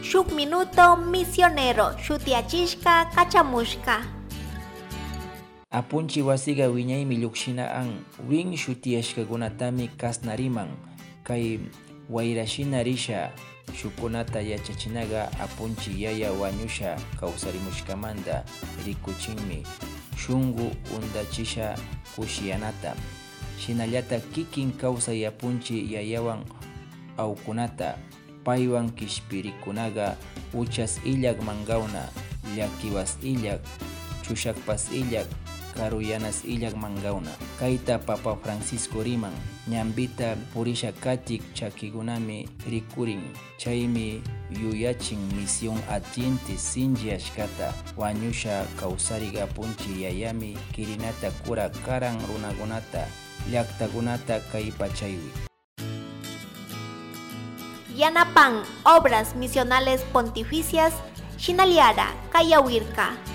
shuk minuto misionero shutiachishka kachamushka. Apunchi wasiga wiñaymi lluqshina an win shutiashkakunatami kasnariman kay wayrashina risha shukunata yachachinaga apunchi yaya wañusha kawsarimushkamanta rikuchinmi shunqu undachisha kushiyanata shinallata kikin kawsay apunchi yayawan awkunata paywan kishpirikunaga uchas illak mangawna llakiwas illak chushakpas illak karuyanas illak mangawna kayta Papa Francisco riman ñambita purisha katik chakikunami rikurin chaymi yuyachin misión atiente sinchi ashkata wañusha kawsarik apunchi yayami kirinata kura karan runakunata llaktakunata kay pachaywi. Yanapan Obras Misionales Pontificias Shinaliara Kayawirka.